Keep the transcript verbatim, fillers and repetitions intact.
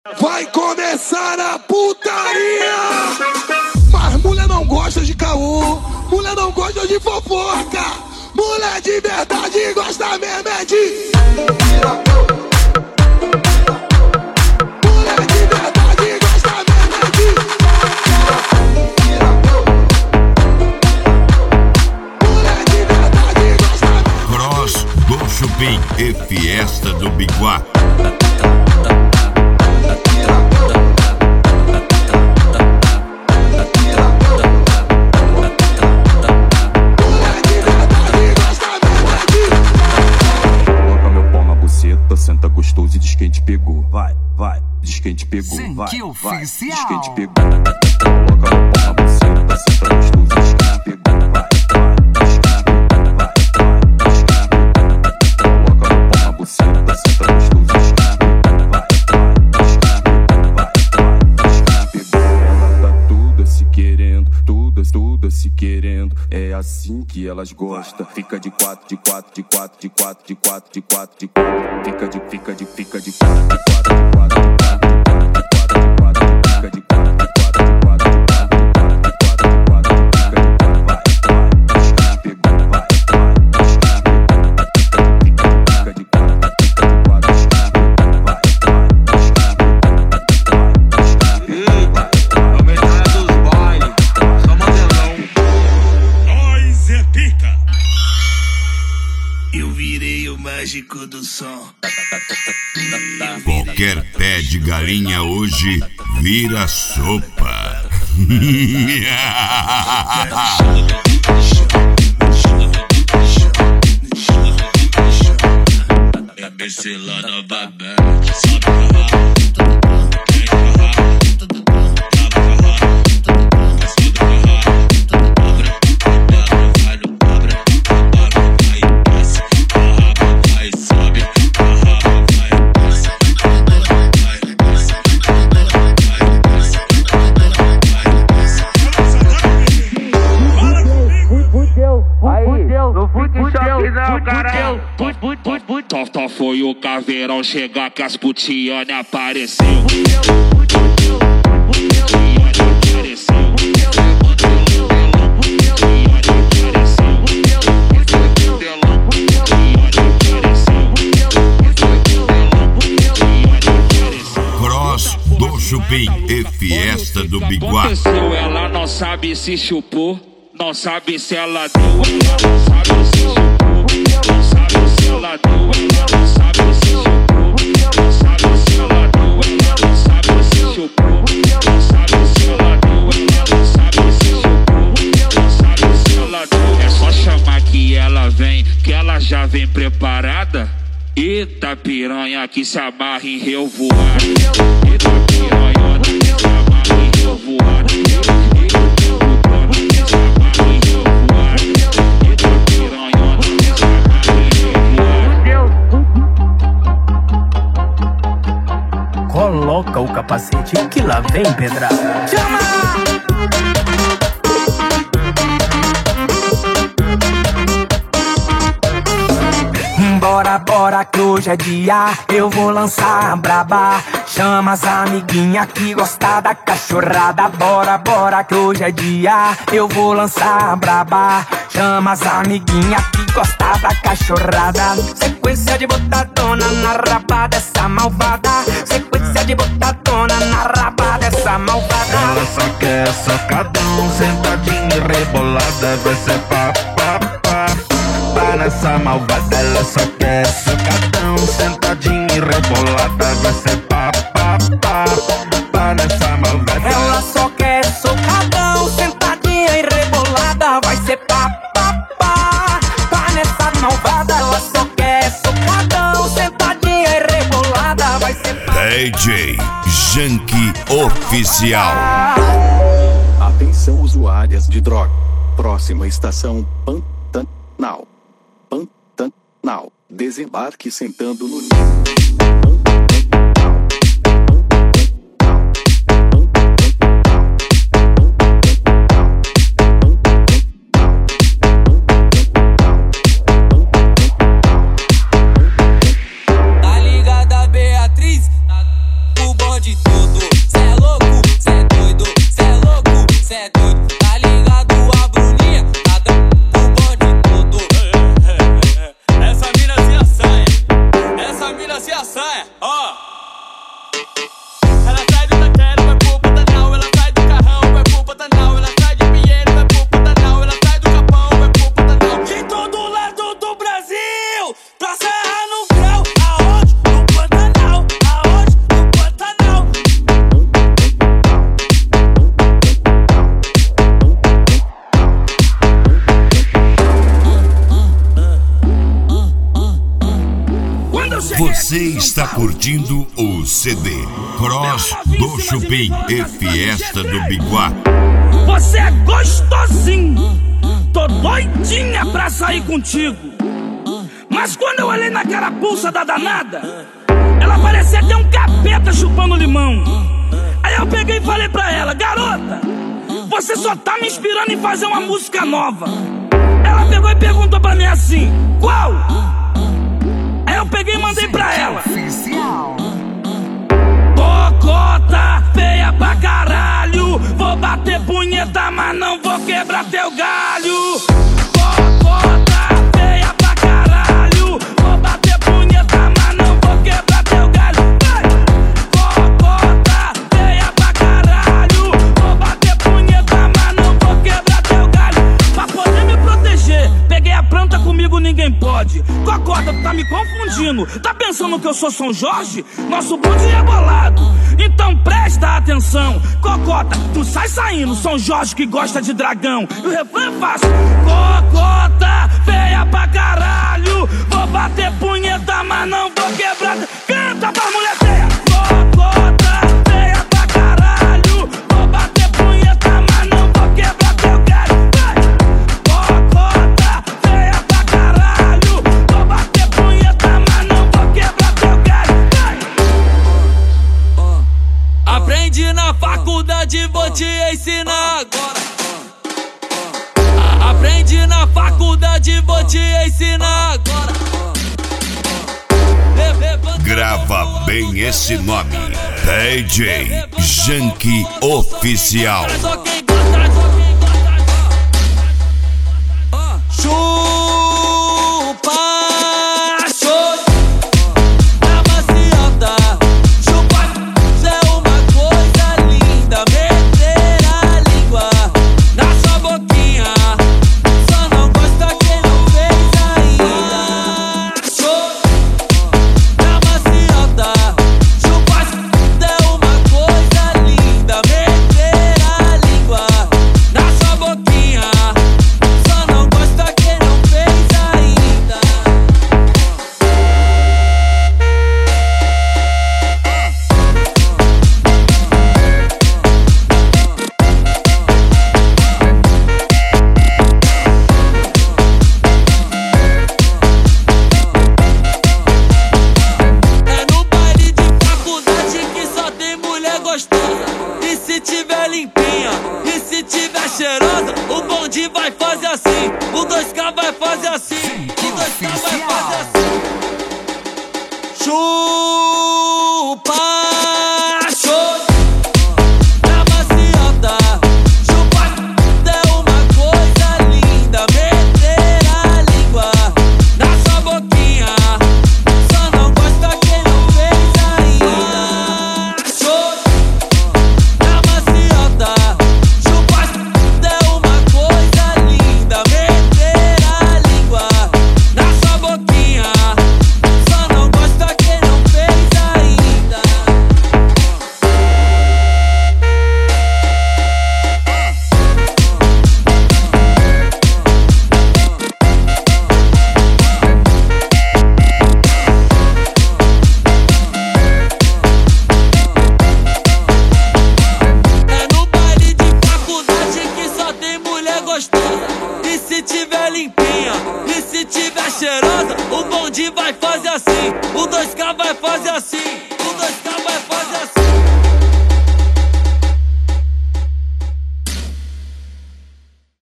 Vai começar a putaria! Mas mulher não gosta de caô, mulher não gosta de fofoca, mulher de verdade gosta mesmo é de... Mulher de verdade gosta mesmo é de... Mulher de verdade gosta mesmo... Cross do Chupim e Fiesta do Biguá. Senta gostoso e diz quem te pegou. Vai, vai, diz quem te pegou. Vai, vai, diz quem te pegou. Coloca no pau na buceta, senta gostoso e diz quem te pegou. Vai, vai, diz quem te pegou. Vai, vai, diz quem te pegou. Coloca no pau na buceta, senta gostoso e diz quem te pegou. Vai, vai, diz quem te pegou. Vai, vai, diz quem te pegou. Tá tudo se querendo, tudo, tudo se querendo. É assim que elas gostam. Fica de quatro, de quatro, de quatro, de quatro, de quatro, de quatro, de quatro. Fica de, fica de, fica de quatro, de quatro, de quatro, de quatro, de quatro, de quatro, fica de quatro, de quatro, de quatro, de quatro, de quatro, de quatro, fica de quatro, vai, vai, diz quem te pegou, vai, vai, diz quem te pegou, fica de quatro, fica de quatro, diz quem te pegou, vai, vai, diz quem te pegou, diz quem te pegou, vai, aumentar dos bailes, só modelão. Nós é pica. Eu virei o mágico do som. Qualquer pé de galinha hoje vira sopa. Esse lá na babete, sobe Tó foi o caveirão chegar que as putiane apareceu. Cross do Chupim e Fiesta do Biguá. Aconteceu, ela não sabe se chupou, não sabe se ela deu, ela não sabe se chupou, não sabe se ela deu, ela não sabe se chupou, não sabe se ela deu, ela não sabe se chupou, não sabe se ela deu, ela não sabe se chupou, não sabe se ela deu. É só chamar que ela vem, que ela já vem preparada. Eita piranha que se amarra em revoada. Eita piranha que se amarra em revoada. Coloca o capacete que lá vem pedrada. Chama! Bora, bora que hoje é dia, eu vou lançar a braba. Chama as amiguinhas que gostam da cachorrada. Bora, bora que hoje é dia, eu vou lançar a braba. Chama as amiguinhas que gostam da cachorrada. Sequência de botadona na raba dessa malvada. Sequência de botadona na raba dessa malvada. Ela só quer socadão, sentadinha e rebolada. Vai ser pá, pá, pá. Pá nessa malvada, ela só quer socadão, sentadinha e rebolada. Vai ser pá, pá, pá. Pá nessa malvada. Ela só quer socadão, sentadinha e rebolada. Vai ser pá, pá, pá. Pá nessa malvada, ela só quer socadão, sentadinha e rebolada. Vai ser pá. D J Junkie Oficial. Atenção usuárias de droga. Próxima estação Pantanal. Pantanal. Desembarque sentando no ninho. Tá ligada, Beatriz? O bonde bonde todo. Cê é louco, cê é doido, cê é louco, cê é doido. Tá ligado a Bruninha, tá dando o bonde todo. Essa mina se assanha, essa mina se assanha, ó. Ela sai do taquero, vai pro Pantanal. Ela sai do carrão, vai pro Pantanal. Ela sai de Pinheiro, vai pro Pantanal. Ela sai do Capão, vai pro Pantanal. De todo lado do Brasil, pra Serra no Grau. Aonde? No Pantanal. Aonde? No Pantanal. Você está curtindo o C D Cross do Chupim e Fiesta do Biguá. Você é gostosinho, tô doidinha pra sair contigo. Mas quando eu olhei na carapuça da danada, ela parecia ter um capeta chupando limão. Aí eu peguei e falei pra ela: garota, você só tá me inspirando em fazer uma música nova. Ela pegou e perguntou pra mim assim: qual? Aí eu peguei e mandei pra ela: cocota feia pra caralho, vou bater punheta, mas não vou quebrar teu galho. Cocota feia pra caralho, vou bater punheta, mas não vou quebrar teu galho. Vai! Cocota feia pra caralho, vou bater punheta, mas não vou quebrar teu galho. Pra poder me proteger, peguei a planta, comigo ninguém pode. Cocota, tu tá me confundindo, tá pensando que eu sou São Jorge? Nosso bonde é bolado, então presta atenção. Cocota, tu sai saindo, São Jorge que gosta de dragão. E o refrão é fácil: cocota feia pra caralho, vou bater punheta, mas não vou quebrar. Canta pra mulher feia. Cocota feia pra caralho, vou bater punheta, mas não vou quebrar teu galho. Vai! Cocota feia pra caralho, vou bater punheta, mas não vou quebrar teu galho. Vai! Aprendi na faculdade, vou te ensinar agora. Aprendi na faculdade, vou te ensinar agora. Grava bem esse nome: D J Janky Oficial. Chupa, show na maciota. Chupa, é uma coisa linda. Meter a língua na sua boquinha, só não gosta quem não fez ainda. Show na maciota. Chupa, é uma coisa linda. Meter a língua na sua boquinha, só não gosta quem não fez ainda. É no baile de faculdade que só tem mulher gostosa. E se tiver limpinha, e se tiver cheirosa, o bonde vai fazer assim, o dois K vai fazer assim, o dois K vai fazer assim. Chupa, show na maciota. Chupa, é uma coisa linda. Meter a língua na sua boquinha, só não gosta quem não fez ainda. Show na maciota. Chupa, é uma coisa linda. Meter a língua na sua boquinha, só não gosta quem não fez ainda. É no baile de faculdade que só tem mulher gostosa. E se tiver limpinha, e se tiver cheirosa, o bonde vai fazer assim.